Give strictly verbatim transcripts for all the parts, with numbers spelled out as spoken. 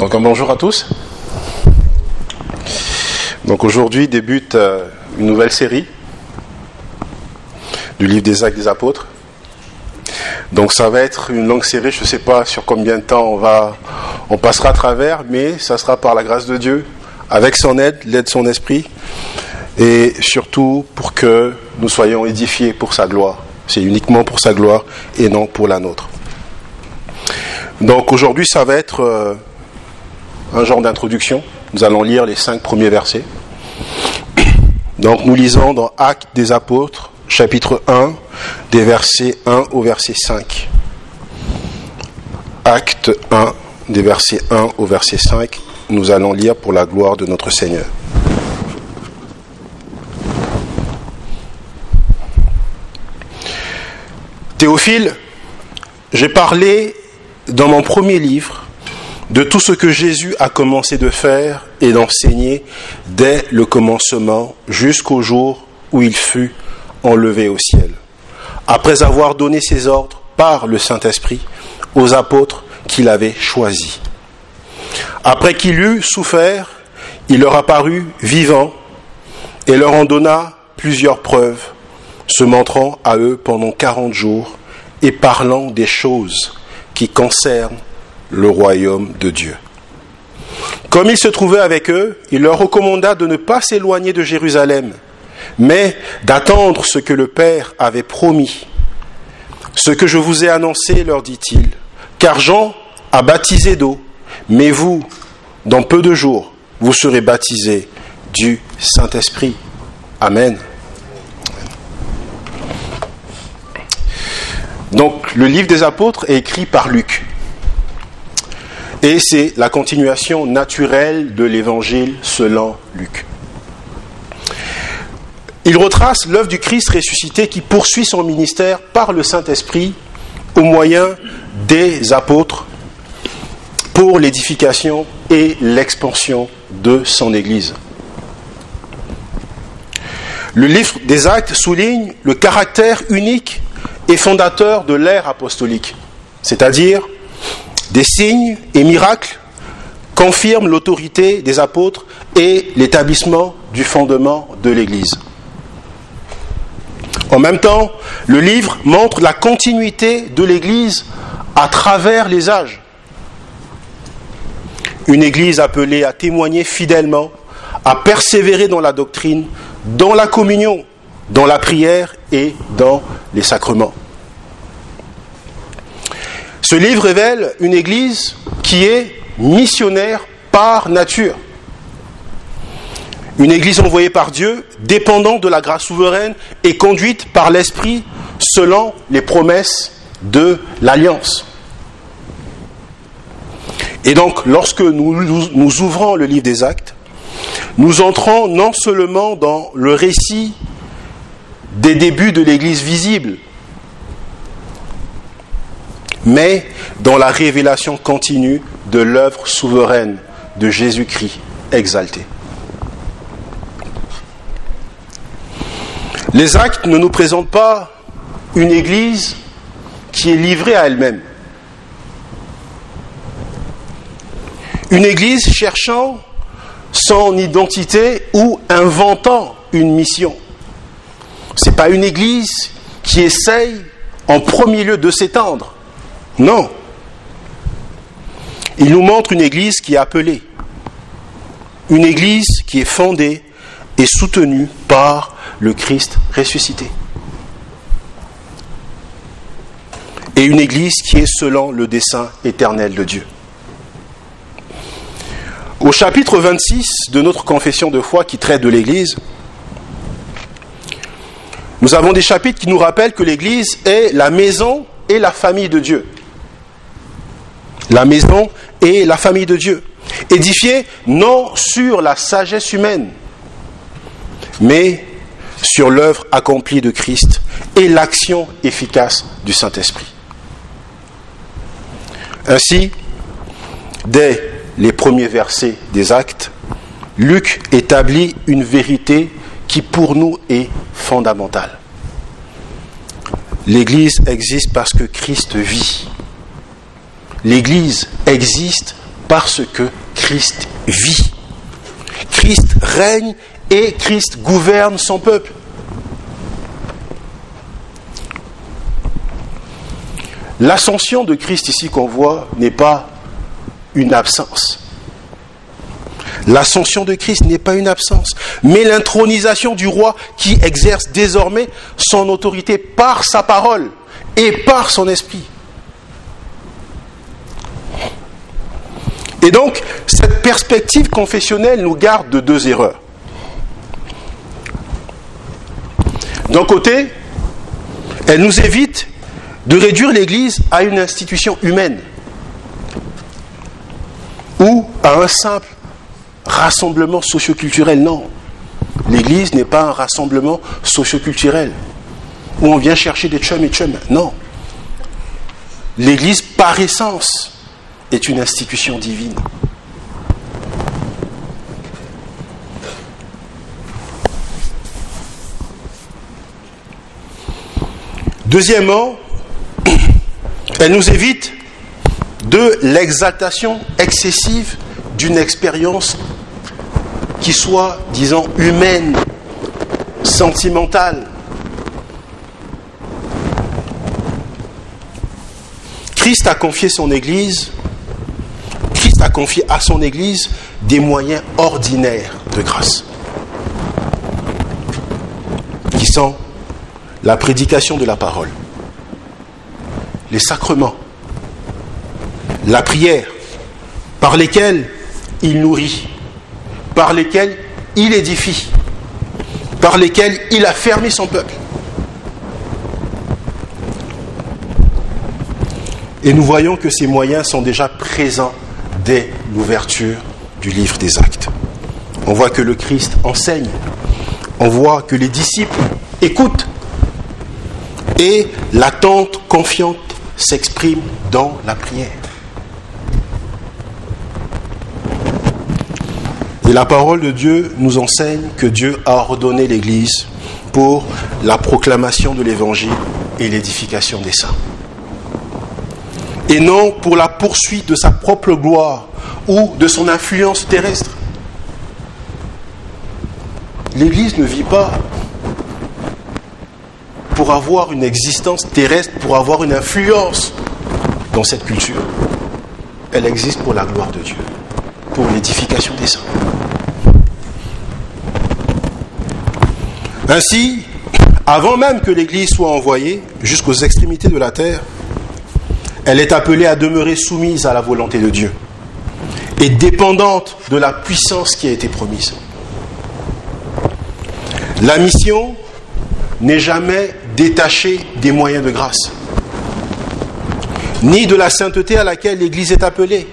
Donc un bonjour à tous. Donc aujourd'hui débute euh, une nouvelle série du livre des Actes des Apôtres. Donc ça va être une longue série, je ne sais pas sur combien de temps on va, on passera à travers, mais ça sera par la grâce de Dieu, avec son aide, l'aide de son esprit, et surtout pour que nous soyons édifiés pour sa gloire. C'est uniquement pour sa gloire et non pour la nôtre. Donc aujourd'hui ça va être euh, un genre d'introduction. Nous allons lire les cinq premiers versets. Donc nous lisons dans Actes des Apôtres, chapitre un, des versets un au verset cinq. Acte un, des versets un au verset cinq. Nous allons lire pour la gloire de notre Seigneur. Théophile, j'ai parlé dans mon premier livre de tout ce que Jésus a commencé de faire et d'enseigner dès le commencement jusqu'au jour où il fut enlevé au ciel, après avoir donné ses ordres par le Saint-Esprit aux apôtres qu'il avait choisis. Après qu'il eut souffert, il leur apparut vivant et leur en donna plusieurs preuves, se montrant à eux pendant quarante jours et parlant des choses qui concernent le royaume de Dieu. Comme il se trouvait avec eux, il leur recommanda de ne pas s'éloigner de Jérusalem, mais d'attendre ce que le Père avait promis. Ce que je vous ai annoncé, leur dit-il, car Jean a baptisé d'eau, mais vous, dans peu de jours, vous serez baptisés du Saint-Esprit. Amen. Donc, le livre des Apôtres est écrit par Luc. Et c'est la continuation naturelle de l'évangile selon Luc. Il retrace l'œuvre du Christ ressuscité qui poursuit son ministère par le Saint-Esprit au moyen des apôtres pour l'édification et l'expansion de son Église. Le livre des Actes souligne le caractère unique et fondateur de l'ère apostolique, c'est-à-dire des signes et miracles confirment l'autorité des apôtres et l'établissement du fondement de l'Église. En même temps, le livre montre la continuité de l'Église à travers les âges. Une Église appelée à témoigner fidèlement, à persévérer dans la doctrine, dans la communion, dans la prière et dans les sacrements. Ce livre révèle une Église qui est missionnaire par nature. Une Église envoyée par Dieu, dépendant de la grâce souveraine et conduite par l'Esprit selon les promesses de l'Alliance. Et donc, lorsque nous, nous, nous ouvrons le livre des Actes, nous entrons non seulement dans le récit des débuts de l'Église visible, mais dans la révélation continue de l'œuvre souveraine de Jésus-Christ exalté. Les Actes ne nous présentent pas une Église qui est livrée à elle-même. Une Église cherchant son identité ou inventant une mission. Ce n'est pas une Église qui essaye en premier lieu de s'étendre. Non. Il nous montre une Église qui est appelée. Une Église qui est fondée et soutenue par le Christ ressuscité. Et une Église qui est selon le dessein éternel de Dieu. Au chapitre vingt-six de notre confession de foi qui traite de l'Église, nous avons des chapitres qui nous rappellent que l'Église est la maison et la famille de Dieu. La maison et la famille de Dieu. Édifiée non sur la sagesse humaine, mais sur l'œuvre accomplie de Christ et l'action efficace du Saint-Esprit. Ainsi, dès les premiers versets des Actes, Luc établit une vérité qui pour nous est fondamentale. L'Église existe parce que Christ vit. L'Église existe parce que Christ vit. Christ règne et Christ gouverne son peuple. L'ascension de Christ ici qu'on voit n'est pas une absence. L'ascension de Christ n'est pas une absence, mais l'intronisation du roi qui exerce désormais son autorité par sa parole et par son esprit. Et donc, cette perspective confessionnelle nous garde de deux erreurs. D'un côté, elle nous évite de réduire l'Église à une institution humaine ou à un simple rassemblement socioculturel. Non, l'Église n'est pas un rassemblement socioculturel où on vient chercher des chums et chums. Non, l'Église par essence est une institution divine. Deuxièmement, elle nous évite de l'exaltation excessive d'une expérience qui soit, disons, humaine, sentimentale. Christ a confié son Église, Christ a confié à son Église des moyens ordinaires de grâce, qui sont la prédication de la parole, les sacrements, la prière, par lesquels il nourrit, par lesquels il édifie, par lesquels il a fermé son peuple. Et nous voyons que ces moyens sont déjà présents dès l'ouverture du livre des Actes. On voit que le Christ enseigne, on voit que les disciples écoutent, et l'attente confiante s'exprime dans la prière. Et la parole de Dieu nous enseigne que Dieu a ordonné l'Église pour la proclamation de l'Évangile et l'édification des saints. Et non pour la poursuite de sa propre gloire ou de son influence terrestre. L'Église ne vit pas pour avoir une existence terrestre, pour avoir une influence dans cette culture. Elle existe pour la gloire de Dieu, pour l'édification des saints. Ainsi, avant même que l'Église soit envoyée jusqu'aux extrémités de la terre, elle est appelée à demeurer soumise à la volonté de Dieu et dépendante de la puissance qui a été promise. La mission n'est jamais détachée des moyens de grâce, ni de la sainteté à laquelle l'Église est appelée.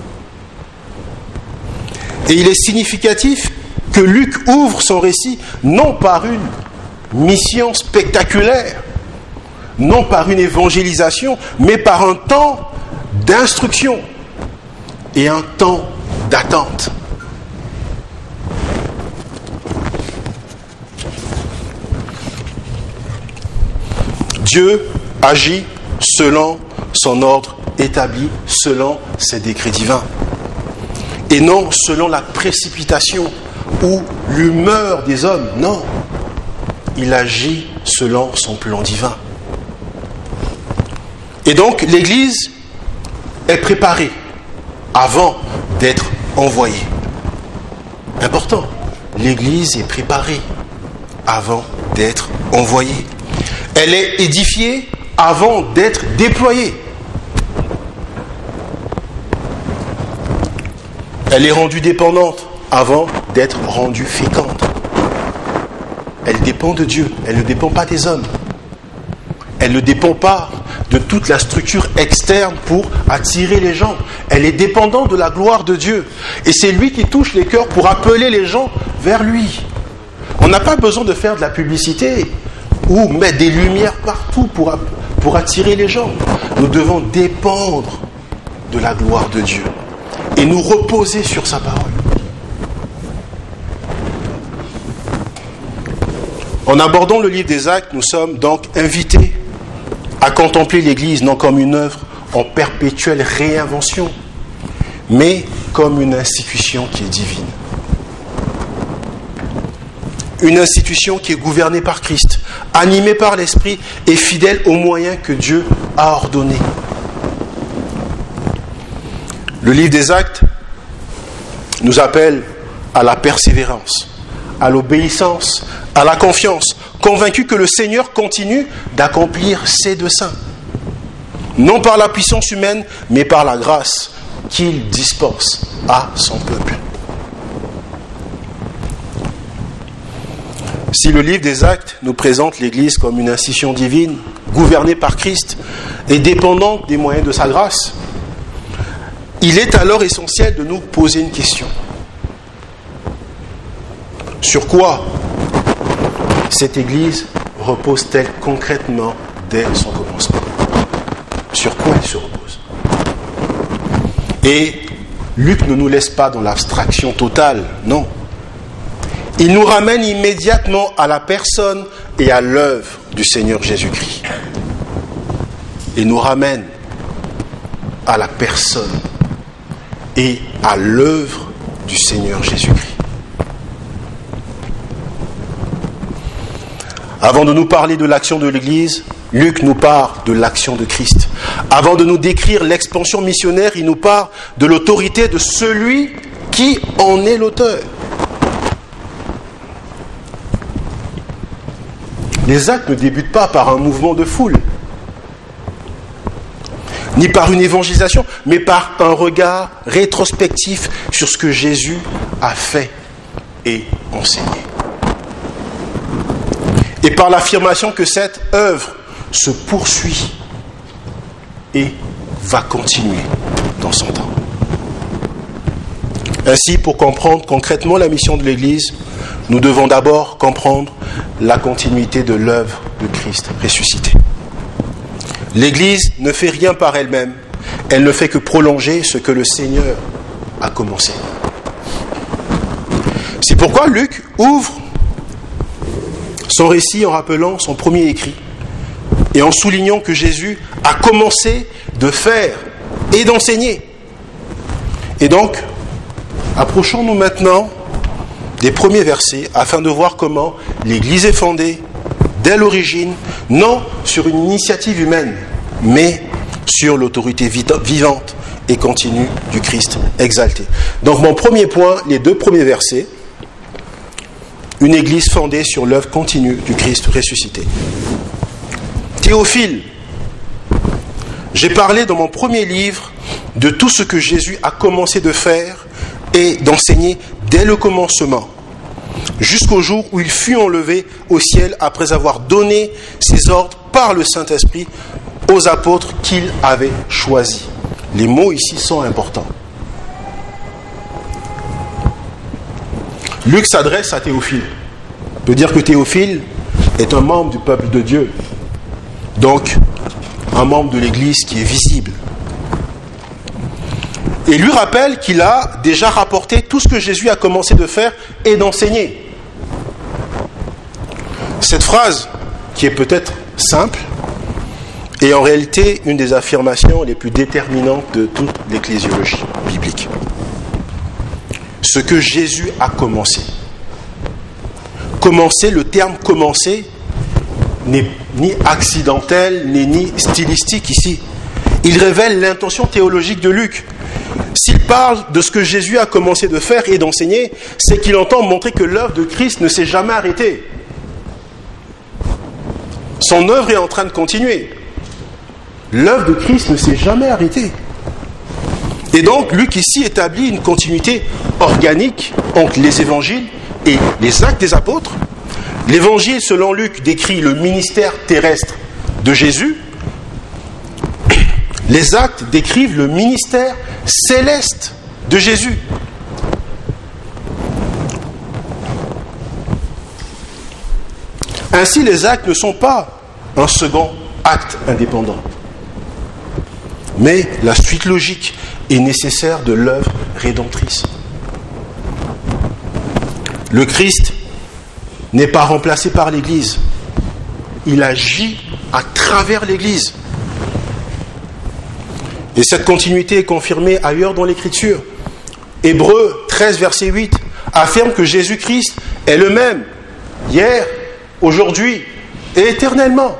Et il est significatif que Luc ouvre son récit non par une mission spectaculaire, non par une évangélisation, mais par un temps d'instruction et un temps d'attente. Dieu agit selon son ordre établi, selon ses décrets divins, et non selon la précipitation ou l'humeur des hommes. Non, il agit selon son plan divin. Et donc l'Église est préparée avant d'être envoyée. Important, l'Église est préparée avant d'être envoyée. Elle est édifiée avant d'être déployée. Elle est rendue dépendante avant d'être rendue féconde. Elle dépend de Dieu, elle ne dépend pas des hommes. Elle ne dépend pas de toute la structure externe pour attirer les gens. Elle est dépendante de la gloire de Dieu. Et c'est lui qui touche les cœurs pour appeler les gens vers lui. On n'a pas besoin de faire de la publicité ou mettre des lumières partout pour, pour attirer les gens. Nous devons dépendre de la gloire de Dieu et nous reposer sur sa parole. En abordant le livre des Actes, nous sommes donc invités à contempler l'Église non comme une œuvre en perpétuelle réinvention, mais comme une institution qui est divine. Une institution qui est gouvernée par Christ, animée par l'Esprit et fidèle aux moyens que Dieu a ordonnés. Le livre des Actes nous appelle à la persévérance, à l'obéissance, à la confiance, convaincus que le Seigneur continue d'accomplir ses desseins. Non par la puissance humaine, mais par la grâce qu'il dispense à son peuple. Si le livre des Actes nous présente l'Église comme une institution divine, gouvernée par Christ et dépendante des moyens de sa grâce, il est alors essentiel de nous poser une question. Sur quoi cette Église repose-t-elle concrètement dès son commencement? Sur quoi elle se repose? Et Luc ne nous laisse pas dans l'abstraction totale, non. Il nous ramène immédiatement à la personne et à l'œuvre du Seigneur Jésus-Christ. Il nous ramène à la personne et à l'œuvre du Seigneur Jésus-Christ. Avant de nous parler de l'action de l'Église, Luc nous parle de l'action de Christ. Avant de nous décrire l'expansion missionnaire, il nous parle de l'autorité de celui qui en est l'auteur. Les actes ne débutent pas par un mouvement de foule, ni par une évangélisation, mais par un regard rétrospectif sur ce que Jésus a fait et enseigné. Et par l'affirmation que cette œuvre se poursuit et va continuer dans son temps. Ainsi, pour comprendre concrètement la mission de l'Église, nous devons d'abord comprendre la continuité de l'œuvre de Christ ressuscité. L'Église ne fait rien par elle-même, elle ne fait que prolonger ce que le Seigneur a commencé. C'est pourquoi Luc ouvre son récit en rappelant son premier écrit et en soulignant que Jésus a commencé de faire et d'enseigner. Et donc, approchons-nous maintenant des premiers versets afin de voir comment l'Église est fondée dès l'origine, non sur une initiative humaine, mais sur l'autorité vivante et continue du Christ exalté. Donc mon premier point, les deux premiers versets, une Église fondée sur l'œuvre continue du Christ ressuscité. Théophile, j'ai parlé dans mon premier livre de tout ce que Jésus a commencé de faire et d'enseigner dès le commencement, jusqu'au jour où il fut enlevé au ciel après avoir donné ses ordres par le Saint-Esprit aux apôtres qu'il avait choisis. Les mots ici sont importants. Luc s'adresse à Théophile. On peut dire que Théophile est un membre du peuple de Dieu, donc un membre de l'Église qui est visible. Et lui rappelle qu'il a déjà rapporté tout ce que Jésus a commencé de faire et d'enseigner. Cette phrase, qui est peut-être simple, est en réalité une des affirmations les plus déterminantes de toute l'ecclésiologie biblique. Ce que Jésus a commencé. Commencer, le terme commencer n'est ni accidentel, n'est ni stylistique ici. Il révèle l'intention théologique de Luc. S'il parle de ce que Jésus a commencé de faire et d'enseigner, c'est qu'il entend montrer que l'œuvre de Christ ne s'est jamais arrêtée. Son œuvre est en train de continuer. L'œuvre de Christ ne s'est jamais arrêtée. Et donc, Luc ici établit une continuité organique entre les évangiles et les actes des apôtres. L'évangile, selon Luc, décrit le ministère terrestre de Jésus. Les actes décrivent le ministère céleste de Jésus. Ainsi, les actes ne sont pas un second acte indépendant, mais la suite logique et nécessaire de l'œuvre rédemptrice. Le Christ n'est pas remplacé par l'Église. Il agit à travers l'Église. Et cette continuité est confirmée ailleurs dans l'Écriture. Hébreux treize, verset huit, affirme que Jésus-Christ est le même, hier, aujourd'hui et éternellement.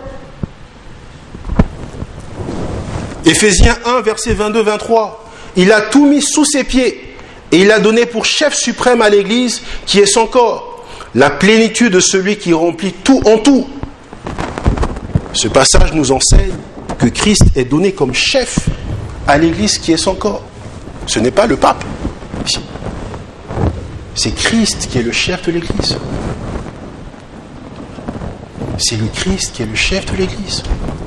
Éphésiens un, verset vingt-deux vingt-trois, il a tout mis sous ses pieds et il a donné pour chef suprême à l'Église qui est son corps, la plénitude de celui qui remplit tout en tout. Ce passage nous enseigne que Christ est donné comme chef à l'Église qui est son corps. Ce n'est pas le pape, ici. C'est Christ qui est le chef de l'Église. C'est le Christ qui est le chef de l'Église.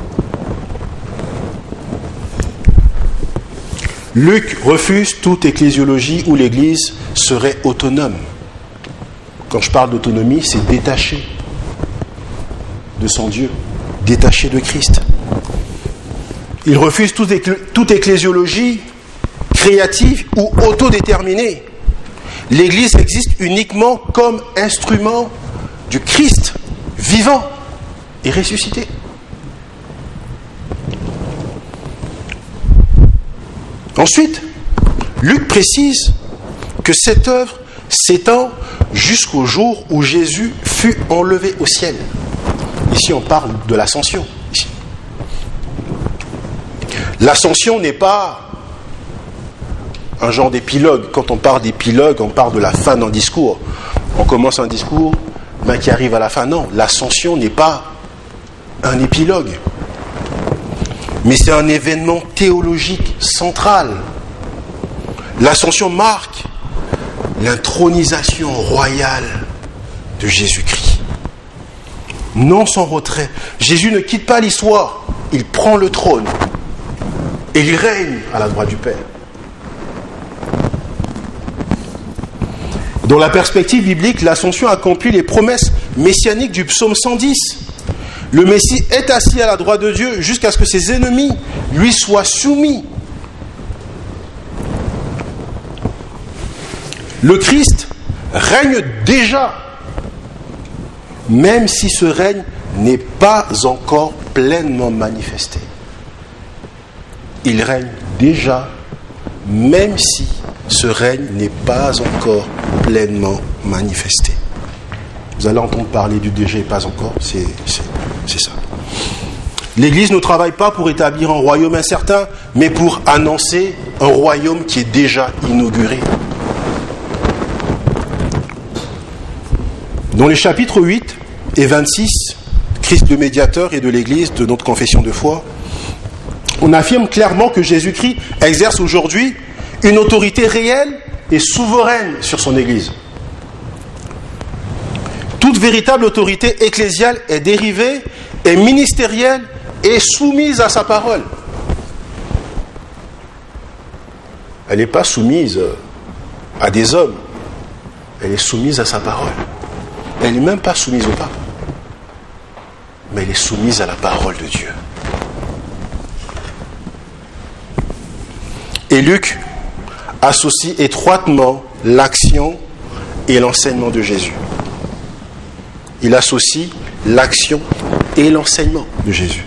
Luc refuse toute ecclésiologie où l'Église serait autonome. Quand je parle d'autonomie, c'est détaché de son Dieu, détaché de Christ. Il refuse toute, éclé- toute ecclésiologie créative ou autodéterminée. L'Église existe uniquement comme instrument du Christ vivant et ressuscité. Ensuite, Luc précise que cette œuvre s'étend jusqu'au jour où Jésus fut enlevé au ciel. Ici, on parle de l'ascension. Ici. L'ascension n'est pas un genre d'épilogue. Quand on parle d'épilogue, on parle de la fin d'un discours. On commence un discours, mais qui arrive à la fin. Non, l'ascension n'est pas un épilogue. Mais c'est un événement théologique central. L'ascension marque l'intronisation royale de Jésus-Christ. Non sans retrait. Jésus ne quitte pas l'histoire. Il prend le trône. Et il règne à la droite du Père. Dans la perspective biblique, l'ascension accomplit les promesses messianiques du psaume cent dix. Le Messie est assis à la droite de Dieu jusqu'à ce que ses ennemis lui soient soumis. Le Christ règne déjà, même si ce règne n'est pas encore pleinement manifesté. Il règne déjà, même si ce règne n'est pas encore pleinement manifesté. Vous allez entendre parler du déjà et pas encore, c'est, c'est, c'est ça. L'Église ne travaille pas pour établir un royaume incertain, mais pour annoncer un royaume qui est déjà inauguré. Dans les chapitres huit et vingt-six, Christ le médiateur et de l'Église, de notre confession de foi, on affirme clairement que Jésus-Christ exerce aujourd'hui une autorité réelle et souveraine sur son Église. Toute véritable autorité ecclésiale est dérivée, est ministérielle et soumise à sa parole. Elle n'est pas soumise à des hommes, elle est soumise à sa parole. Elle n'est même pas soumise au pape, mais elle est soumise à la parole de Dieu. Et Luc associe étroitement l'action et l'enseignement de Jésus. Il associe l'action et l'enseignement de Jésus.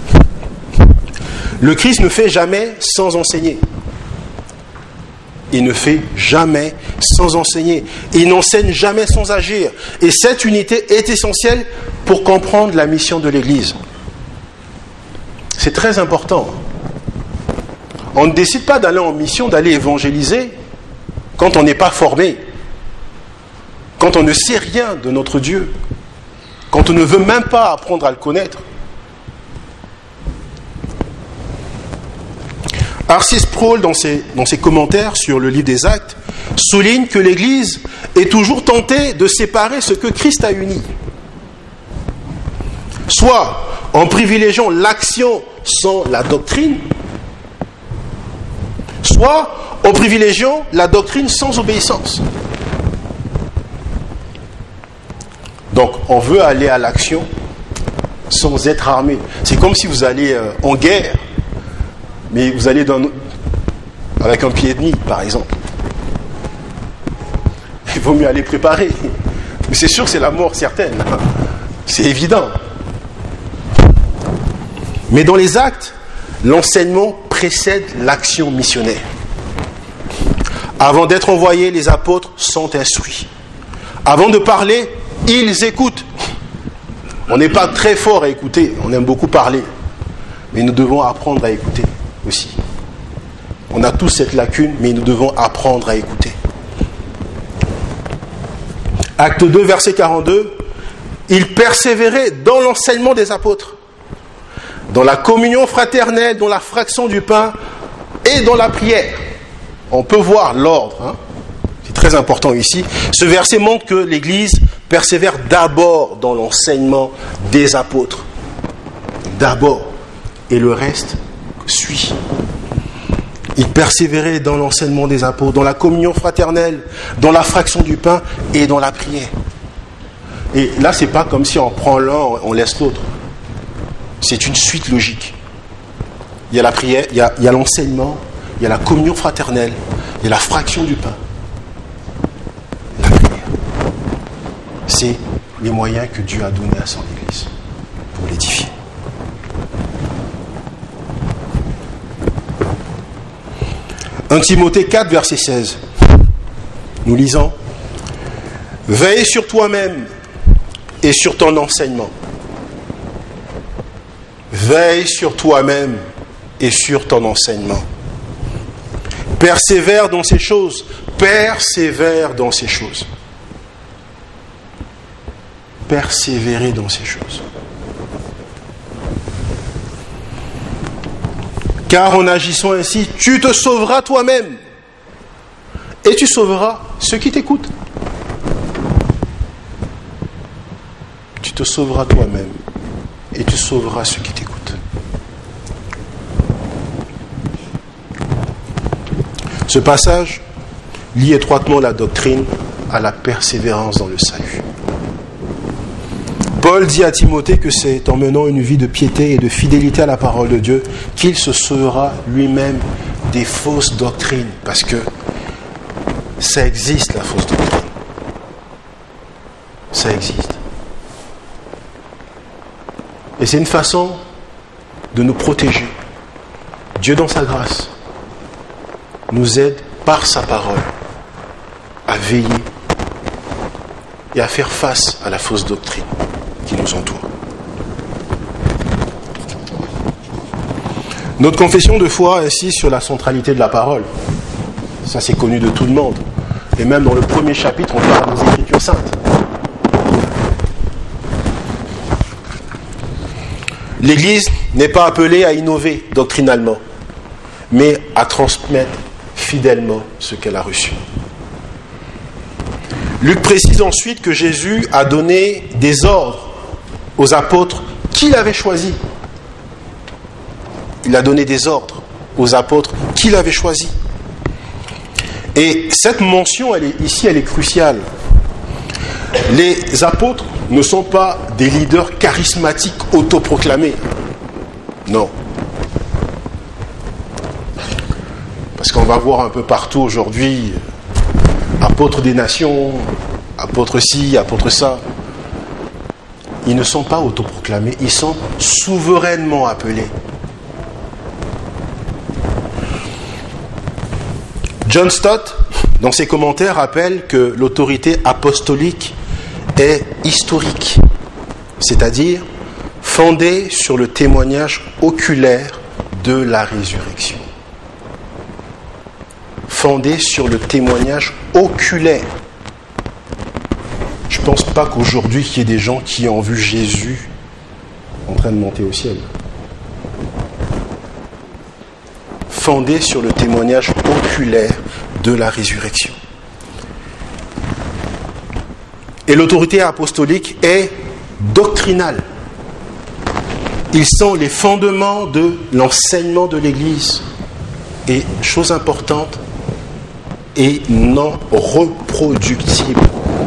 Le Christ ne fait jamais sans enseigner. Il ne fait jamais sans enseigner. Il n'enseigne jamais sans agir. Et cette unité est essentielle pour comprendre la mission de l'Église. C'est très important. On ne décide pas d'aller en mission, d'aller évangéliser quand on n'est pas formé, quand on ne sait rien de notre Dieu, quand on ne veut même pas apprendre à le connaître. R C Sproul, dans ses, dans ses commentaires sur le livre des Actes, souligne que l'Église est toujours tentée de séparer ce que Christ a uni. Soit en privilégiant l'action sans la doctrine, soit en privilégiant la doctrine sans obéissance. Donc, on veut aller à l'action sans être armé. C'est comme si vous allez euh, en guerre, mais vous allez dans, avec un pied demi, par exemple. Il vaut mieux aller préparer. Mais c'est sûr que c'est la mort certaine. C'est évident. Mais dans les actes, l'enseignement précède l'action missionnaire. Avant d'être envoyés, les apôtres sont instruits. Avant de parler, ils écoutent. On n'est pas très fort à écouter, on aime beaucoup parler. Mais nous devons apprendre à écouter aussi. On a tous cette lacune, mais nous devons apprendre à écouter. Acte deux, verset quarante-deux. Ils persévéraient dans l'enseignement des apôtres, dans la communion fraternelle, dans la fraction du pain et dans la prière. On peut voir l'ordre, hein. C'est très important ici. Ce verset montre que l'Église persévère d'abord dans l'enseignement des apôtres. D'abord. Et le reste suit. Ils persévéraient dans l'enseignement des apôtres, dans la communion fraternelle, dans la fraction du pain et dans la prière. Et là, c'est pas comme si on prend l'un, on laisse l'autre. C'est une suite logique. Il y a la prière, il y a, il y a l'enseignement, il y a la communion fraternelle, il y a la fraction du pain. La prière. C'est les moyens que Dieu a donnés à son Église pour l'édifier. premier Timothée quatre, verset seize. Nous lisons. Veille sur toi-même et sur ton enseignement. Veille sur toi-même et sur ton enseignement. Persévère dans ces choses. Persévère dans ces choses. Persévérer dans ces choses. Car en agissant ainsi, tu te sauveras toi-même et tu sauveras ceux qui t'écoutent. Tu te sauveras toi-même et tu sauveras ceux qui t'écoutent. Ce passage lie étroitement la doctrine à la persévérance dans le salut. Paul dit à Timothée que c'est en menant une vie de piété et de fidélité à la parole de Dieu qu'il se sauvera lui-même des fausses doctrines. Parce que ça existe, la fausse doctrine. Ça existe. Et c'est une façon de nous protéger. Dieu, dans sa grâce, nous aide par sa parole à veiller et à faire face à la fausse doctrine qui nous entoure. Notre confession de foi insiste sur la centralité de la parole. Ça, c'est connu de tout le monde. Et même dans le premier chapitre, on parle des Écritures saintes. L'Église n'est pas appelée à innover doctrinalement, mais à transmettre fidèlement ce qu'elle a reçu. Luc précise ensuite que Jésus a donné des ordres aux apôtres qu'il avait choisis. Il a donné des ordres aux apôtres qu'il avait choisis. Et cette mention, elle est, ici, elle est cruciale. Les apôtres ne sont pas des leaders charismatiques autoproclamés. Non. Parce qu'on va voir un peu partout aujourd'hui, apôtres des nations, apôtres ci, apôtres ça. Ils ne sont pas autoproclamés, ils sont souverainement appelés. John Stott, dans ses commentaires, rappelle que l'autorité apostolique est historique, c'est-à-dire fondée sur le témoignage oculaire de la résurrection. Fondée sur le témoignage oculaire. Je ne pense pas qu'aujourd'hui, il y ait des gens qui ont vu Jésus en train de monter au ciel. Fondée sur le témoignage oculaire de la résurrection. Et l'autorité apostolique est doctrinale. Ils sont les fondements de l'enseignement de l'Église. Et, chose importante, et non reproductible.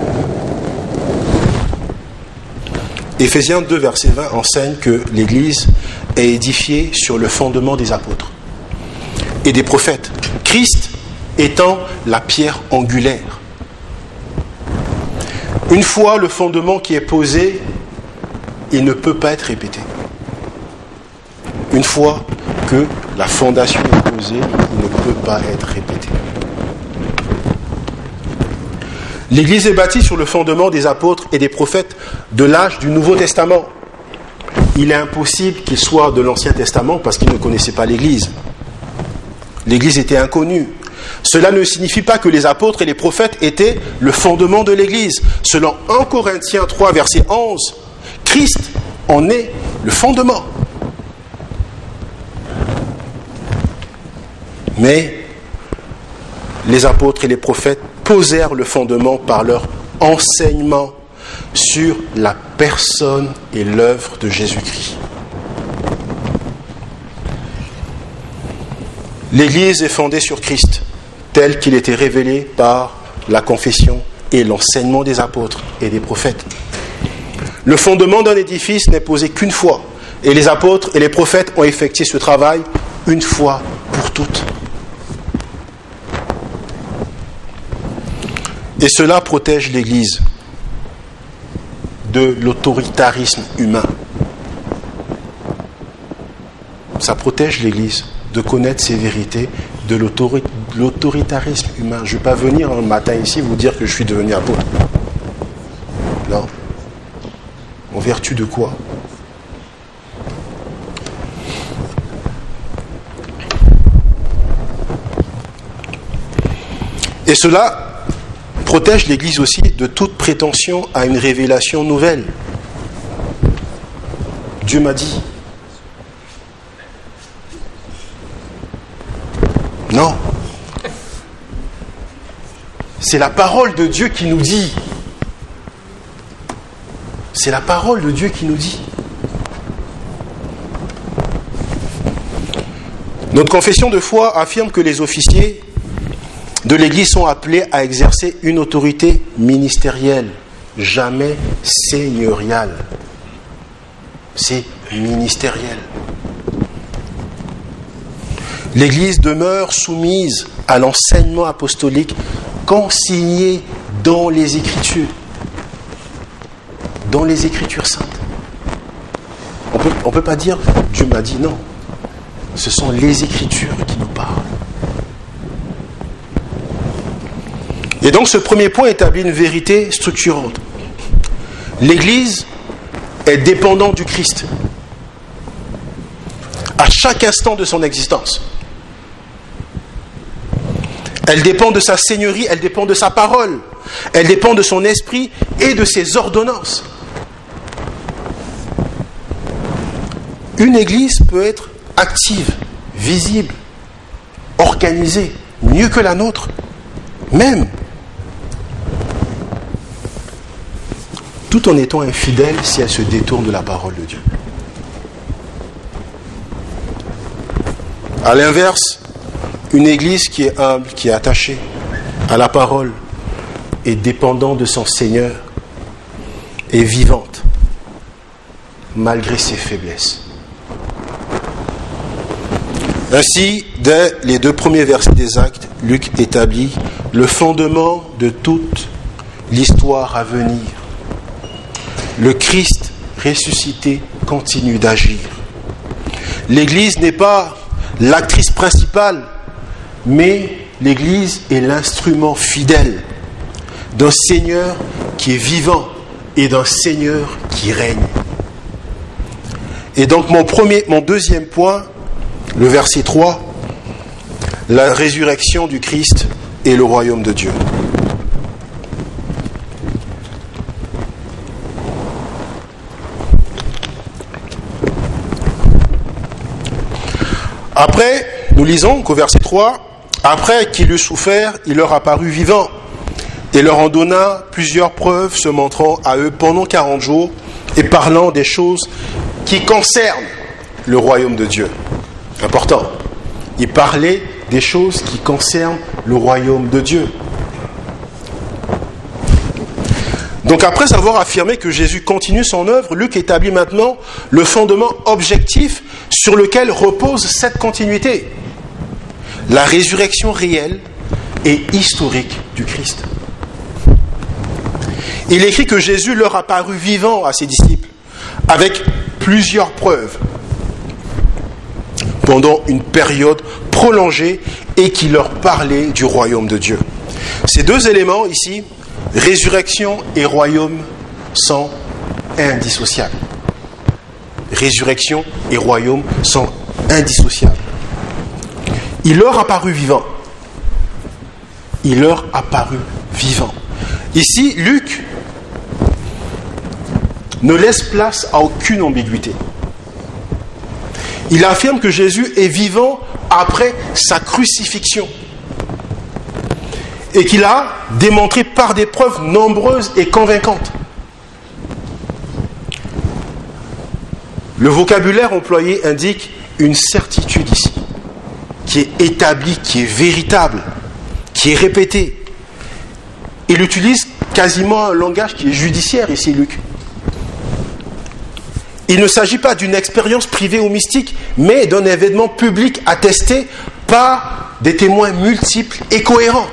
Éphésiens deux, verset vingt enseigne que l'Église est édifiée sur le fondement des apôtres et des prophètes, Christ étant la pierre angulaire. Une fois le fondement qui est posé, il ne peut pas être répété. Une fois que la fondation est posée, il ne peut pas être répété. L'Église est bâtie sur le fondement des apôtres et des prophètes de l'âge du Nouveau Testament. Il est impossible qu'ils soient de l'Ancien Testament parce qu'ils ne connaissaient pas l'Église. L'Église était inconnue. Cela ne signifie pas que les apôtres et les prophètes étaient le fondement de l'Église. Selon un Corinthiens trois, verset onze, Christ en est le fondement. Mais les apôtres et les prophètes posèrent le fondement par leur enseignement sur la personne et l'œuvre de Jésus-Christ. L'Église est fondée sur Christ, tel qu'il était révélé par la confession et l'enseignement des apôtres et des prophètes. Le fondement d'un édifice n'est posé qu'une fois, et les apôtres et les prophètes ont effectué ce travail une fois pour toutes. Et cela protège l'Église de l'autoritarisme humain. Ça protège l'Église de connaître ses vérités, de l'autori- l'autoritarisme humain. Je ne vais pas venir un matin ici vous dire que je suis devenu apôtre. Non. En vertu de quoi ? Et cela protège l'Église aussi de toute prétention à une révélation nouvelle. Dieu m'a dit. Non. C'est la parole de Dieu qui nous dit. C'est la parole de Dieu qui nous dit. Notre confession de foi affirme que les officiers de l'Église sont appelés à exercer une autorité ministérielle, jamais seigneuriale. C'est ministériel. L'Église demeure soumise à l'enseignement apostolique consigné dans les Écritures. Dans les Écritures saintes. On peut, on peut pas dire « Dieu m'a dit » non. Ce sont les Écritures qui nous parlent. Et donc ce premier point établit une vérité structurante. L'Église est dépendante du Christ à chaque instant de son existence. Elle dépend de sa seigneurie, elle dépend de sa parole, elle dépend de son esprit et de ses ordonnances. Une Église peut être active, visible, organisée, mieux que la nôtre, même tout en étant infidèle si elle se détourne de la parole de Dieu. À l'inverse, une Église qui est humble, qui est attachée à la parole, est dépendante de son Seigneur, est vivante, malgré ses faiblesses. Ainsi, dès les deux premiers versets des Actes, Luc établit le fondement de toute l'histoire à venir. Le Christ ressuscité continue d'agir. L'Église n'est pas l'actrice principale, mais l'Église est l'instrument fidèle d'un Seigneur qui est vivant et d'un Seigneur qui règne. Et donc mon premier, mon deuxième point, le verset trois, la résurrection du Christ et le royaume de Dieu. Après, nous lisons qu'au verset trois, après qu'il eut souffert, il leur apparut vivant et leur en donna plusieurs preuves, se montrant à eux pendant quarante jours et parlant des choses qui concernent le royaume de Dieu. Important. Il parlait des choses qui concernent le royaume de Dieu. Donc après avoir affirmé que Jésus continue son œuvre, Luc établit maintenant le fondement objectif sur lequel repose cette continuité. La résurrection réelle et historique du Christ. Il écrit que Jésus leur a paru vivant à ses disciples, avec plusieurs preuves. pendant une période prolongée et qui leur parlait du royaume de Dieu. Ces deux éléments ici, résurrection et royaume, sont indissociables. Résurrection et royaume sont indissociables. Il leur a paru vivant. Il leur a paru vivant. Ici, Luc ne laisse place à aucune ambiguïté. Il affirme que Jésus est vivant après sa crucifixion et qu'il a démontré par des preuves nombreuses et convaincantes. Le vocabulaire employé indique une certitude ici, qui est établie, qui est véritable, qui est répétée. Il utilise quasiment un langage qui est judiciaire ici, Luc. Il ne s'agit pas d'une expérience privée ou mystique, mais d'un événement public attesté par des témoins multiples et cohérents.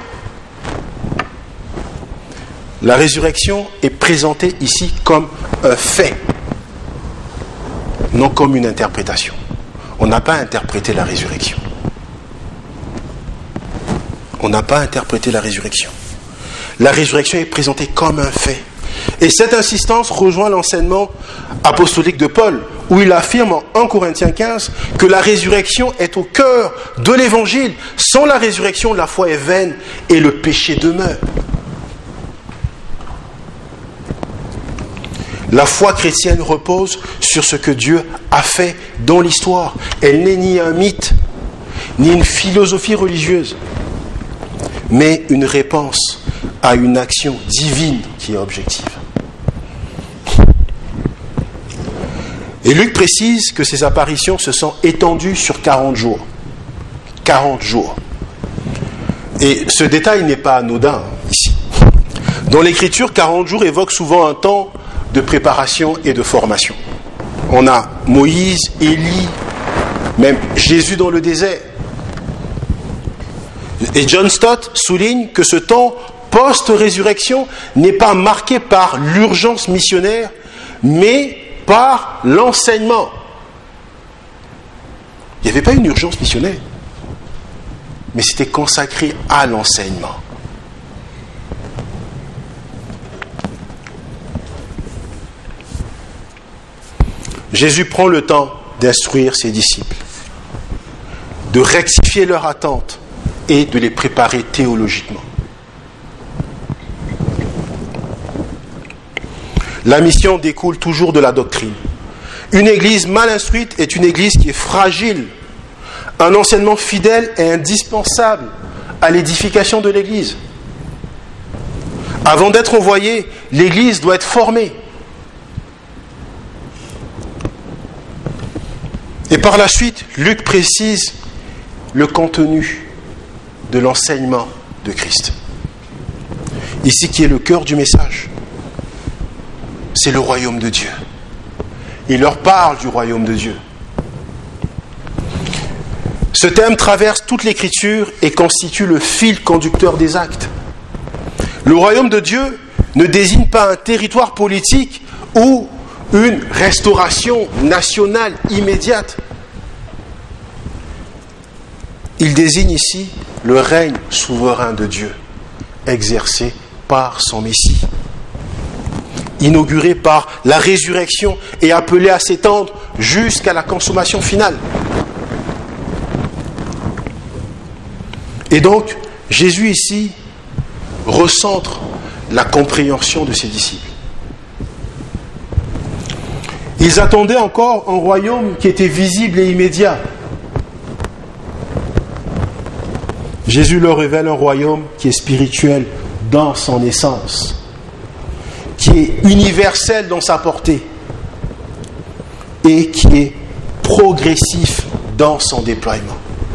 La résurrection est présentée ici comme un fait, non comme une interprétation. On n'a pas interprété la résurrection. On n'a pas interprété la résurrection. La résurrection est présentée comme un fait. Et cette insistance rejoint l'enseignement apostolique de Paul, où il affirme en premier Corinthiens quinze que la résurrection est au cœur de l'évangile. Sans la résurrection, la foi est vaine et le péché demeure. La foi chrétienne repose sur ce que Dieu a fait dans l'histoire. Elle n'est ni un mythe, ni une philosophie religieuse, mais une réponse à une action divine qui est objective. Et Luc précise que ces apparitions se sont étendues sur quarante jours. quarante jours. Et ce détail n'est pas anodin ici. Dans l'Écriture, quarante jours évoquent souvent un temps de préparation et de formation. On a Moïse, Élie, même Jésus dans le désert. Et John Stott souligne que ce temps post-résurrection n'est pas marqué par l'urgence missionnaire, mais par l'enseignement. Il n'y avait pas une urgence missionnaire, mais c'était consacré à l'enseignement. Jésus prend le temps d'instruire ses disciples, de rectifier leurs attentes et de les préparer théologiquement. La mission découle toujours de la doctrine. Une église mal instruite est une église qui est fragile. Un enseignement fidèle est indispensable à l'édification de l'église. Avant d'être envoyée, l'église doit être formée. Et par la suite, Luc précise le contenu de l'enseignement de Christ. Ici qui est le cœur du message. C'est le royaume de Dieu. Il leur parle du royaume de Dieu. Ce thème traverse toute l'Écriture et constitue le fil conducteur des actes. Le royaume de Dieu ne désigne pas un territoire politique ou une restauration nationale immédiate. Il désigne ici le règne souverain de Dieu, exercé par son Messie, inauguré par la résurrection et appelé à s'étendre jusqu'à la consommation finale. Et donc, Jésus ici recentre la compréhension de ses disciples. Ils attendaient encore un royaume qui était visible et immédiat. Jésus leur révèle un royaume qui est spirituel dans son essence, qui est universel dans sa portée et qui est progressif dans son déploiement.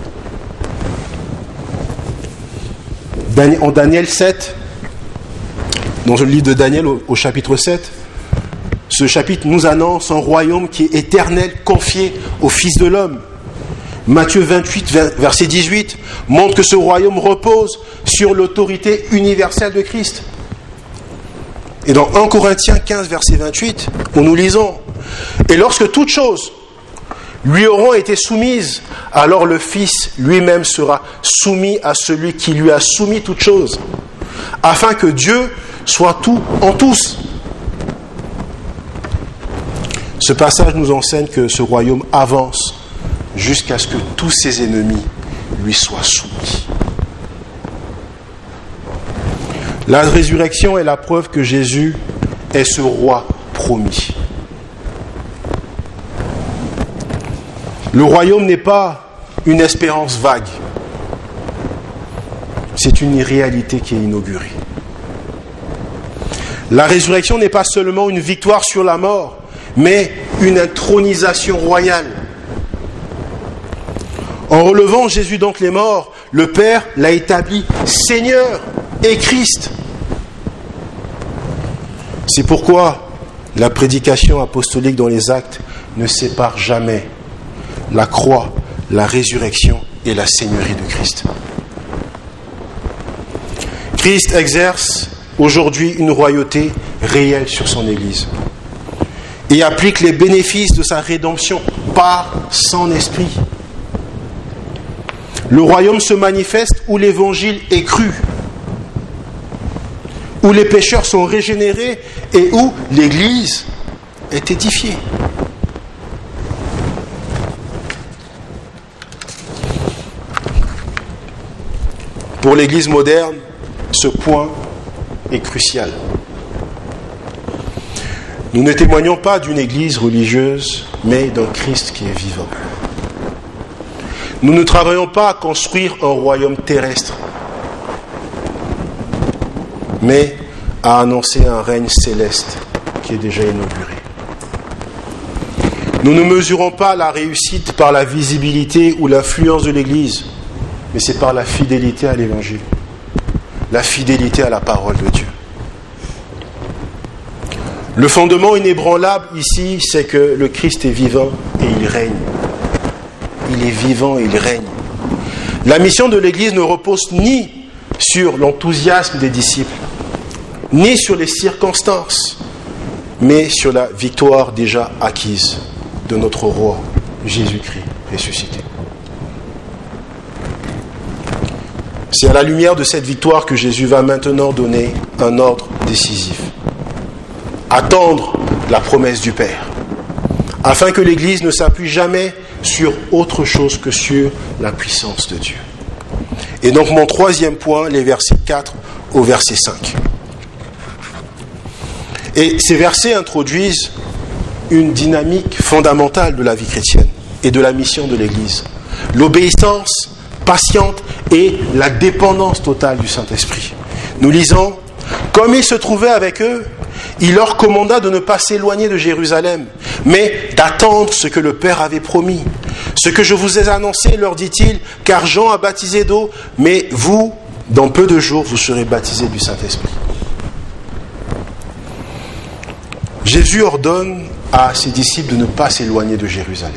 En Daniel sept, dans le livre de Daniel au, au chapitre sept, ce chapitre nous annonce un royaume qui est éternel, confié au Fils de l'homme. Matthieu vingt-huit, verset dix-huit, montre que ce royaume repose sur l'autorité universelle de Christ. Et dans premier Corinthiens quinze, verset vingt-huit, où nous lisons « Et lorsque toutes choses lui auront été soumises, alors le Fils lui-même sera soumis à celui qui lui a soumis toutes choses, afin que Dieu soit tout en tous. Ce passage nous enseigne que ce royaume avance jusqu'à ce que tous ses ennemis lui soient soumis. La résurrection est la preuve que Jésus est ce roi promis. Le royaume n'est pas une espérance vague. C'est une réalité qui est inaugurée. La résurrection n'est pas seulement une victoire sur la mort, mais une intronisation royale. En relevant Jésus d'entre les morts, le Père l'a établi Seigneur et Christ. C'est pourquoi la prédication apostolique dans les actes ne sépare jamais la croix, la résurrection et la seigneurie de Christ. Christ exerce aujourd'hui une royauté réelle sur son Église et applique les bénéfices de sa rédemption par son esprit. Le royaume se manifeste où l'évangile est cru, où les pécheurs sont régénérés et où l'Église est édifiée. Pour l'Église moderne, ce point est crucial. Nous ne témoignons pas d'une Église religieuse, mais d'un Christ qui est vivant. Nous ne travaillons pas à construire un royaume terrestre, mais à annoncer un règne céleste qui est déjà inauguré. Nous ne mesurons pas la réussite par la visibilité ou l'influence de l'Église, mais c'est par la fidélité à l'Évangile, la fidélité à la parole de Dieu. Le fondement inébranlable ici, c'est que le Christ est vivant et il règne. Il est vivant et il règne. La mission de l'Église ne repose ni sur l'enthousiasme des disciples, ni sur les circonstances, mais sur la victoire déjà acquise de notre roi, Jésus-Christ ressuscité. C'est à la lumière de cette victoire que Jésus va maintenant donner un ordre décisif. Attendre la promesse du Père, afin que l'Église ne s'appuie jamais sur autre chose que sur la puissance de Dieu. Et donc mon troisième point, les versets quatre au verset cinq. Et ces versets introduisent une dynamique fondamentale de la vie chrétienne et de la mission de l'Église. L'obéissance patiente et la dépendance totale du Saint-Esprit. Nous lisons, « Comme il se trouvait avec eux, il leur commanda de ne pas s'éloigner de Jérusalem, mais d'attendre ce que le Père avait promis. Ce que je vous ai annoncé, leur dit-il, car Jean a baptisé d'eau, mais vous, dans peu de jours, vous serez baptisés du Saint-Esprit. » Jésus ordonne à ses disciples de ne pas s'éloigner de Jérusalem,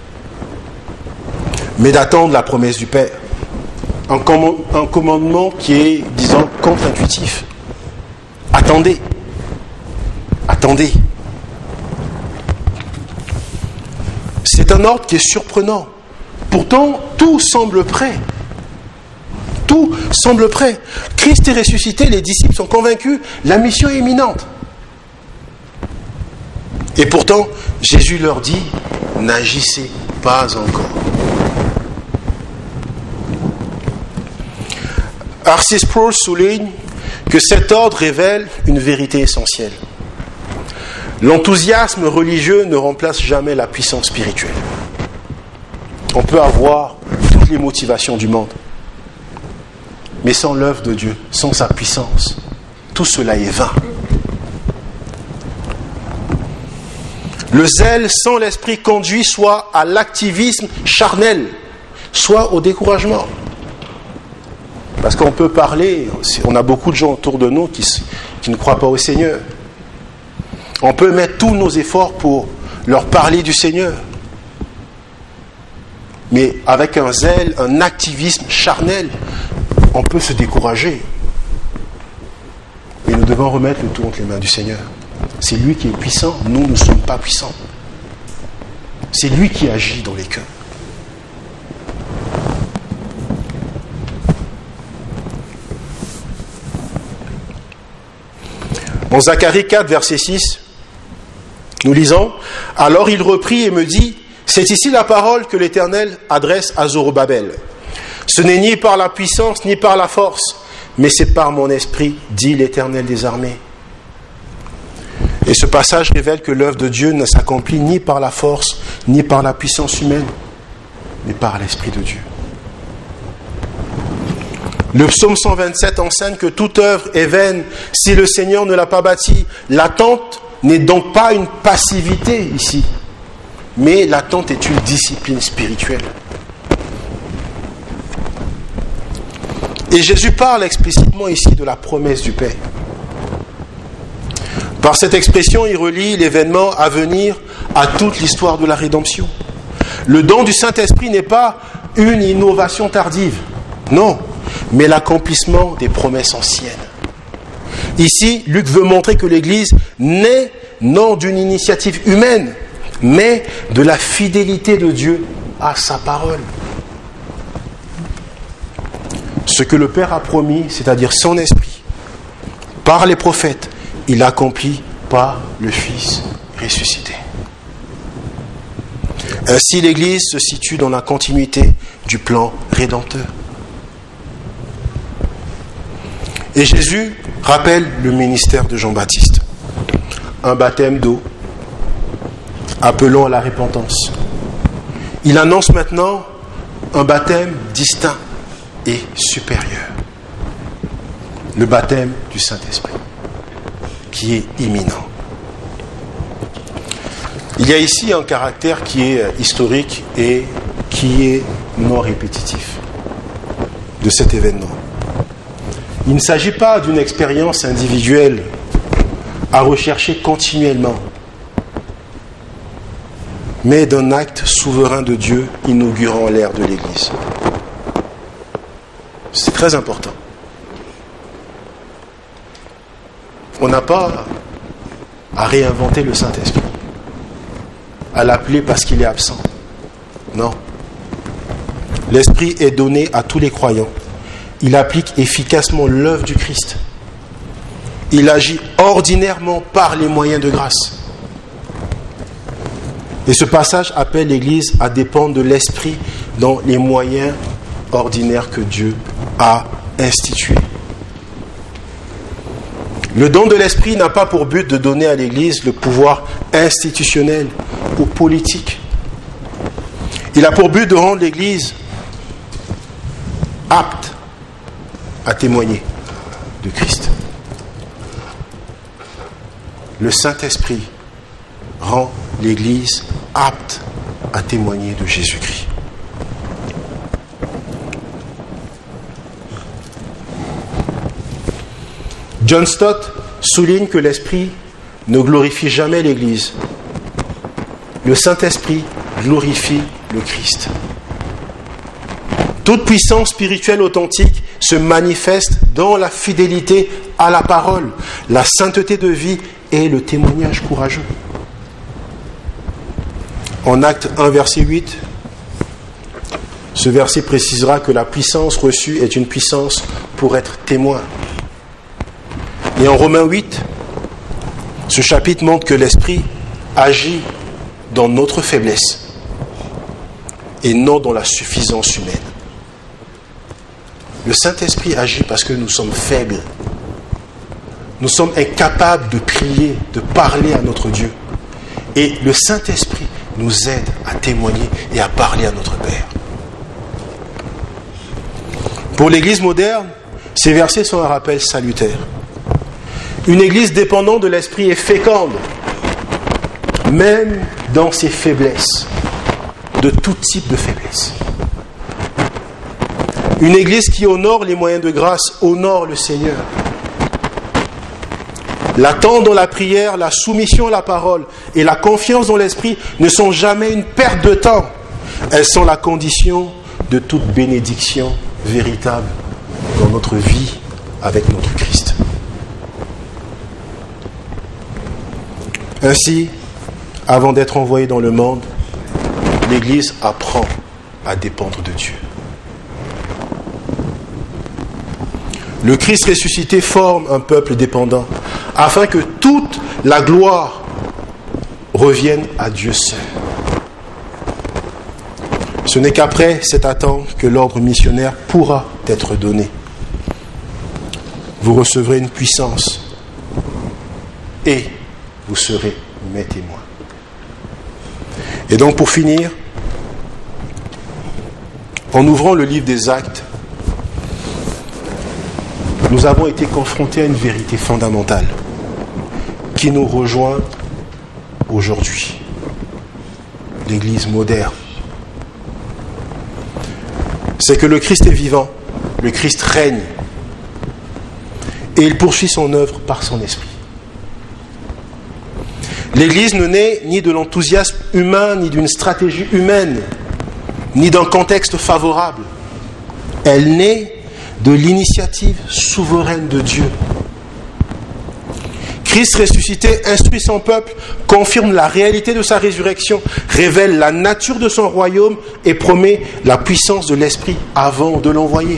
mais d'attendre la promesse du Père. Un commandement qui est, disons, contre-intuitif. Attendez. Attendez. C'est un ordre qui est surprenant. Pourtant, tout semble prêt. Tout semble prêt. Christ est ressuscité, les disciples sont convaincus, la mission est imminente. Et pourtant, Jésus leur dit, n'agissez pas encore. R C Sproul souligne que cet ordre révèle une vérité essentielle. L'enthousiasme religieux ne remplace jamais la puissance spirituelle. On peut avoir toutes les motivations du monde, mais sans l'œuvre de Dieu, sans sa puissance, tout cela est vain. Le zèle sans l'esprit conduit soit à l'activisme charnel, soit au découragement. Parce qu'on peut parler, on a beaucoup de gens autour de nous qui, qui ne croient pas au Seigneur. On peut mettre tous nos efforts pour leur parler du Seigneur. Mais avec un zèle, un activisme charnel, on peut se décourager. Mais nous devons remettre le tout entre les mains du Seigneur. C'est lui qui est puissant, nous ne sommes pas puissants. c'est lui qui agit dans les cœurs. En Zacharie quatre, verset six, nous lisons, « Alors il reprit et me dit, c'est ici la parole que l'Éternel adresse à Zorobabel. Ce n'est ni par la puissance, ni par la force, mais c'est par mon esprit, dit l'Éternel des armées. » Et ce passage révèle que l'œuvre de Dieu ne s'accomplit ni par la force, ni par la puissance humaine, mais par l'Esprit de Dieu. Le psaume cent vingt-sept enseigne que toute œuvre est vaine si le Seigneur ne l'a pas bâtie. L'attente n'est donc pas une passivité ici, mais l'attente est une discipline spirituelle. Et Jésus parle explicitement ici de la promesse du Père. Par cette expression, il relie l'événement à venir à toute l'histoire de la rédemption. Le don du Saint-Esprit n'est pas une innovation tardive, non, mais l'accomplissement des promesses anciennes. Ici, Luc veut montrer que l'Église naît non d'une initiative humaine, mais de la fidélité de Dieu à sa parole. Ce que le Père a promis, c'est-à-dire son esprit, par les prophètes, il accomplit par le Fils ressuscité. Ainsi, l'Église se situe dans la continuité du plan rédempteur. Et Jésus rappelle le ministère de Jean-Baptiste. Un baptême d'eau, appelant à la repentance. Il annonce maintenant un baptême distinct et supérieur. Le baptême du Saint-Esprit, qui est imminent. Il y a ici un caractère qui est historique et qui est non répétitif de cet événement. Il ne s'agit pas d'une expérience individuelle à rechercher continuellement, mais d'un acte souverain de Dieu inaugurant l'ère de l'Église. C'est très important. On n'a pas à réinventer le Saint-Esprit, à l'appeler parce qu'il est absent. Non. L'Esprit est donné à tous les croyants. Il applique efficacement l'œuvre du Christ. Il agit ordinairement par les moyens de grâce. Et ce passage appelle l'Église à dépendre de l'Esprit dans les moyens ordinaires que Dieu a institués. Le don de l'Esprit n'a pas pour but de donner à l'Église le pouvoir institutionnel ou politique. Il a pour but de rendre l'Église apte à témoigner de Christ. Le Saint-Esprit rend l'Église apte à témoigner de Jésus-Christ. John Stott souligne que l'Esprit ne glorifie jamais l'Église. Le Saint-Esprit glorifie le Christ. Toute puissance spirituelle authentique se manifeste dans la fidélité à la parole, la sainteté de vie et le témoignage courageux. En Actes un, verset huit, ce verset précisera que la puissance reçue est une puissance pour être témoin. Et en Romains huit, ce chapitre montre que l'Esprit agit dans notre faiblesse et non dans la suffisance humaine. Le Saint-Esprit agit parce que nous sommes faibles. Nous sommes incapables de prier, de parler à notre Dieu. Et le Saint-Esprit nous aide à témoigner et à parler à notre Père. Pour l'Église moderne, ces versets sont un rappel salutaire. Une Église dépendante de l'Esprit est féconde, même dans ses faiblesses, de tout type de faiblesse. Une Église qui honore les moyens de grâce honore le Seigneur. L'attente dans la prière, la soumission à la parole et la confiance dans l'Esprit ne sont jamais une perte de temps. Elles sont la condition de toute bénédiction véritable dans notre vie avec notre Christ. Ainsi, avant d'être envoyés dans le monde, l'Église apprend à dépendre de Dieu. Le Christ ressuscité forme un peuple dépendant, afin que toute la gloire revienne à Dieu seul. Ce n'est qu'après cette attente que l'ordre missionnaire pourra être donné. Vous recevrez une puissance et vous serez mes témoins. Et donc pour finir, en ouvrant le livre des Actes, nous avons été confrontés à une vérité fondamentale qui nous rejoint aujourd'hui. L'Église moderne. C'est que le Christ est vivant, le Christ règne, et il poursuit son œuvre par son esprit. L'Église ne naît ni de l'enthousiasme humain, ni d'une stratégie humaine, ni d'un contexte favorable. Elle naît de l'initiative souveraine de Dieu. Christ ressuscité instruit son peuple, confirme la réalité de sa résurrection, révèle la nature de son royaume et promet la puissance de l'Esprit avant de l'envoyer.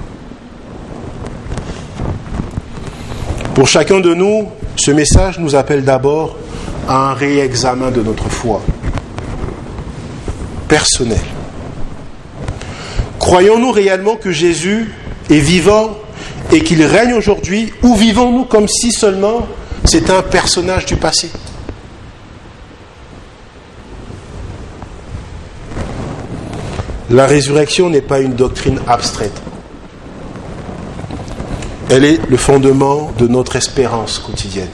Pour chacun de nous, ce message nous appelle d'abord à un réexamen de notre foi personnelle. Croyons-nous réellement que Jésus est vivant et qu'il règne aujourd'hui, ou vivons-nous comme si seulement c'est un personnage du passé? La résurrection n'est pas une doctrine abstraite. Elle est le fondement de notre espérance quotidienne.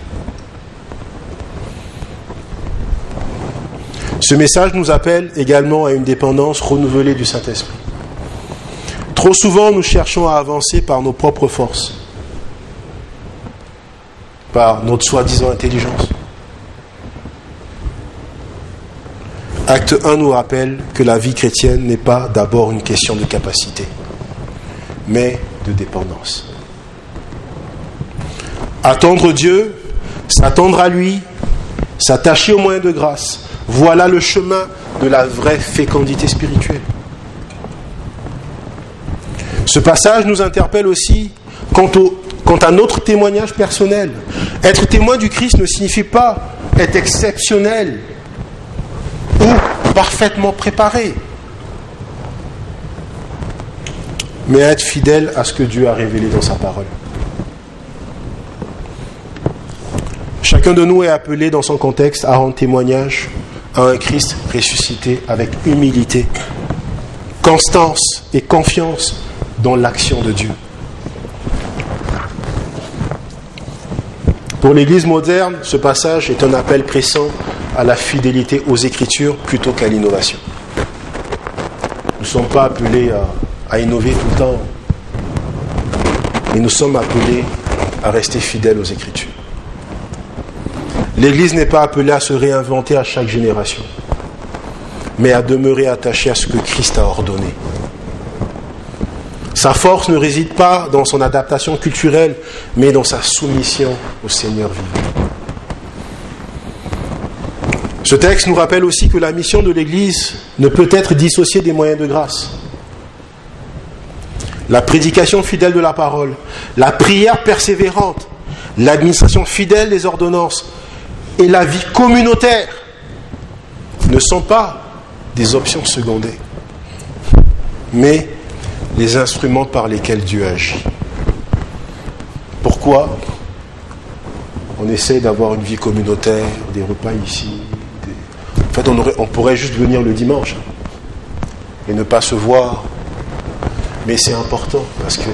Ce message nous appelle également à une dépendance renouvelée du Saint-Esprit. Trop souvent, nous cherchons à avancer par nos propres forces, par notre soi-disant intelligence. Acte un nous rappelle que la vie chrétienne n'est pas d'abord une question de capacité, mais de dépendance. Attendre Dieu, s'attendre à lui, s'attacher aux moyens de grâce, voilà le chemin de la vraie fécondité spirituelle. Ce passage nous interpelle aussi quant, au, quant à notre témoignage personnel. Être témoin du Christ ne signifie pas être exceptionnel ou parfaitement préparé, mais être fidèle à ce que Dieu a révélé dans sa parole. Chacun de nous est appelé dans son contexte à rendre témoignage à un Christ ressuscité avec humilité, constance et confiance dans l'action de Dieu. Pour l'Église moderne, ce passage est un appel pressant à la fidélité aux Écritures plutôt qu'à l'innovation. Nous ne sommes pas appelés à, à innover tout le temps, mais nous sommes appelés à rester fidèles aux Écritures. L'Église n'est pas appelée à se réinventer à chaque génération, mais à demeurer attachée à ce que Christ a ordonné. Sa force ne réside pas dans son adaptation culturelle, mais dans sa soumission au Seigneur vivant. Ce texte nous rappelle aussi que la mission de l'Église ne peut être dissociée des moyens de grâce. La prédication fidèle de la parole, la prière persévérante, l'administration fidèle des ordonnances et la vie communautaire ne sont pas des options secondaires, mais les instruments par lesquels Dieu agit. Pourquoi on essaie d'avoir une vie communautaire, des repas ici des... En fait, on, aurait, on pourrait juste venir le dimanche et ne pas se voir. Mais c'est important parce que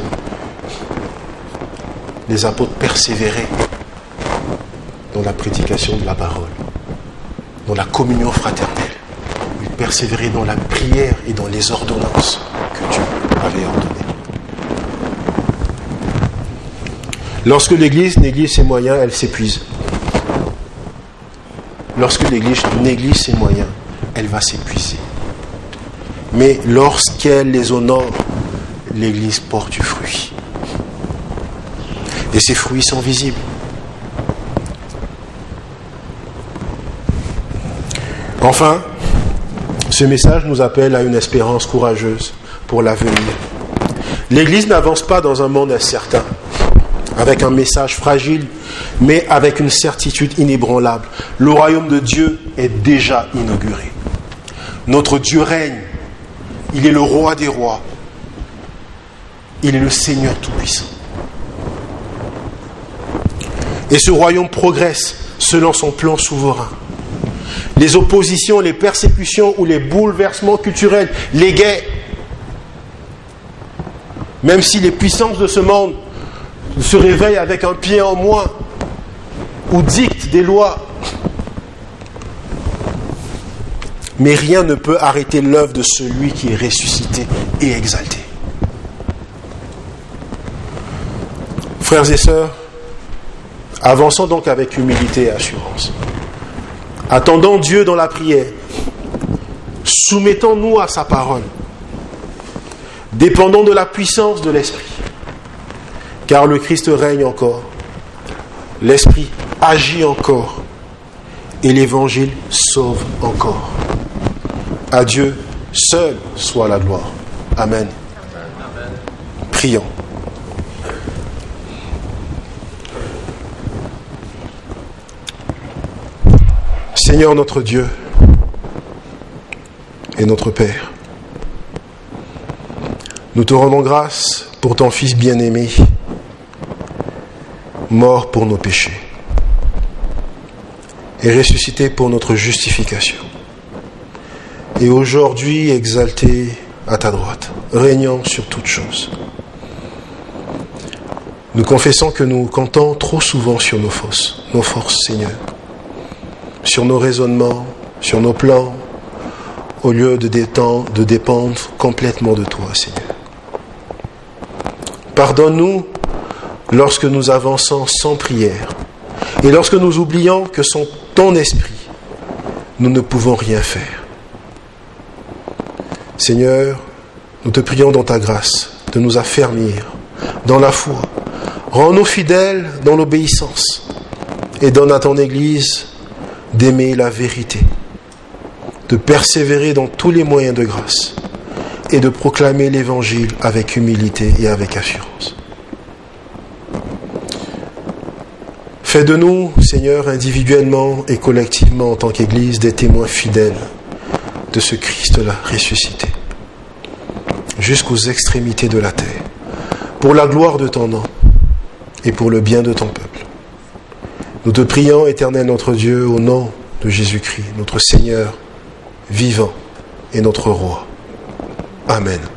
les apôtres persévéraient dans la prédication de la parole, dans la communion fraternelle. Ils persévéraient dans la prière et dans les ordonnances que Dieu avait ordonnées. Lorsque l'Église néglige ses moyens, elle s'épuise. Lorsque l'Église néglige ses moyens, elle va s'épuiser. Mais lorsqu'elle les honore, l'Église porte du fruit. Et ces fruits sont visibles. Enfin, Ce message nous appelle à une espérance courageuse pour l'avenir. L'Église n'avance pas dans un monde incertain, avec un message fragile, mais avec une certitude inébranlable. Le royaume de Dieu est déjà inauguré. Notre Dieu règne. Il est le roi des rois. Il est le Seigneur Tout-Puissant. Et ce royaume progresse selon son plan souverain. Les oppositions, les persécutions ou les bouleversements culturels, les guerres, même si les puissances de ce monde se réveillent avec un pied en moins ou dictent des lois, mais rien ne peut arrêter l'œuvre de celui qui est ressuscité et exalté. Frères et sœurs, avançons donc avec humilité et assurance. Attendons Dieu dans la prière. Soumettons-nous à sa parole. Dépendons de la puissance de l'Esprit. Car le Christ règne encore. L'Esprit agit encore. Et l'Évangile sauve encore. À Dieu seul soit la gloire. Amen. Amen. Prions. Seigneur notre Dieu et notre Père, nous te rendons grâce pour ton Fils bien-aimé, mort pour nos péchés et ressuscité pour notre justification, et aujourd'hui exalté à ta droite, régnant sur toutes choses. Nous confessons que nous comptons trop souvent sur nos forces, nos forces, Seigneur, sur nos raisonnements, sur nos plans, au lieu de, détendre, de dépendre complètement de toi, Seigneur. Pardonne-nous lorsque nous avançons sans prière et lorsque nous oublions que sans ton esprit, nous ne pouvons rien faire. Seigneur, nous te prions dans ta grâce de nous affermir dans la foi. Rends-nous fidèles dans l'obéissance et donne à ton Église d'aimer la vérité, de persévérer dans tous les moyens de grâce et de proclamer l'Évangile avec humilité et avec assurance. Fais de nous, Seigneur, individuellement et collectivement en tant qu'Église, des témoins fidèles de ce Christ-là ressuscité, jusqu'aux extrémités de la terre, pour la gloire de ton nom et pour le bien de ton peuple. Nous te prions, Éternel notre Dieu, au nom de Jésus-Christ, notre Seigneur vivant et notre Roi. Amen.